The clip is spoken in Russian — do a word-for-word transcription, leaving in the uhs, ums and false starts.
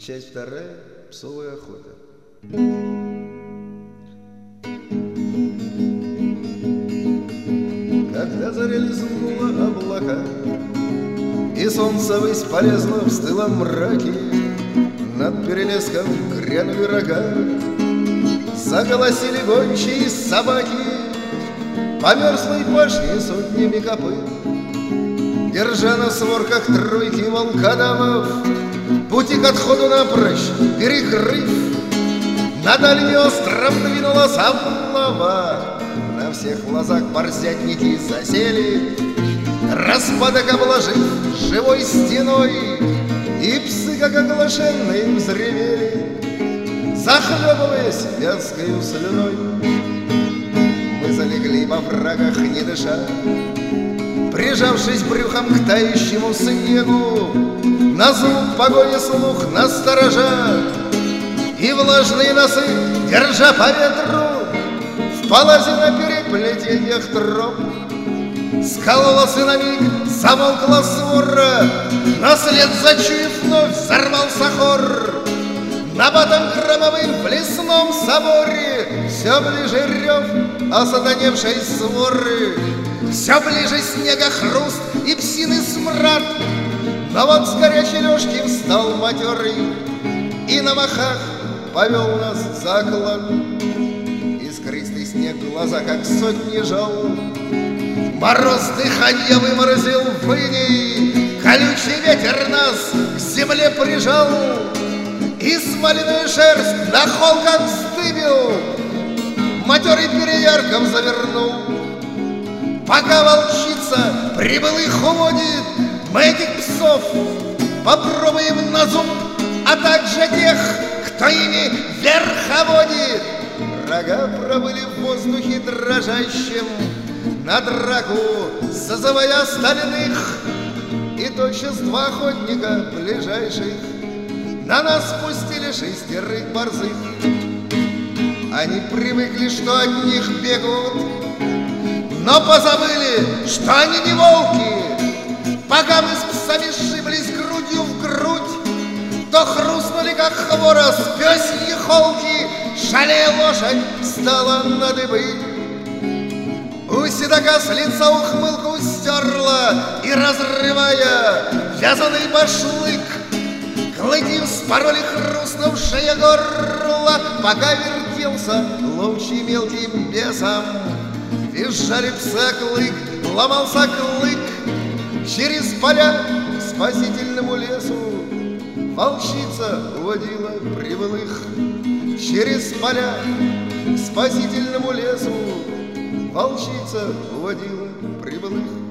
Часть вторая. Псовая охота. Когда заря лизнула облака, и солнце высь полезло в стылом мраке, над перелеском грянули рога, заголосили гончие собаки, по мерзлой пашне сотнями копыт, держа на сворках тройки волкодавов, пути к отходу напрочь перекрыв, на дальний остров двинулась облава. На всех глазах борзятники засели, распадок обложив живой стеной, и псы, как оглашенные, взревели, захлебываясь вязкою слюной. Мы залегли во врагах, не дыша, прижавшись брюхом к тающему снегу, на звук погони слух насторожа, и влажные носы, держа по ветру, в полозе на переплетениях троп. Скололась и на миг замолкла свора, но след зачуяв вновь взорвался хор. На батом громовым в лесном соборе все ближе рев осатаневшей своры, все ближе снега хруст и псиный смрад. Но вот с горячей лёжки встал матерый и на махах повел нас за клад. Искристый снег глаза, как сотни жал, мороз дыханье выморозил в иней, колючий ветер нас к земле прижал, и смоляную шерсть на холках вздыбил, матерый переярком завернул. Пока волчица прибылых уводит, мы этих псов попробуем на зуб, а также тех, кто ими верховодит. Рога пробыли в воздухе дрожащем, на драку созывая остальных, и тотчас два охотника ближайших на нас спустили шестерых борзых. Они привыкли, что от них бегут, но позабыли, что они не волки. Пока мы с псами сшиблись грудью в грудь, то хрустнули, как хворост, пёсьи холки, шалея лошадь стала на дыбы. У седока с лица ухмылку стерла, и, разрывая вязаный башлык, клыки вспороли хрустнувшее горло. Пока вертелся ловчий мелким бесом, визжали псы, а клык ломался клык. Через поля к спасительному лесу волчица уводила прибылых. Через поля к спасительному лесу волчица уводила прибылых.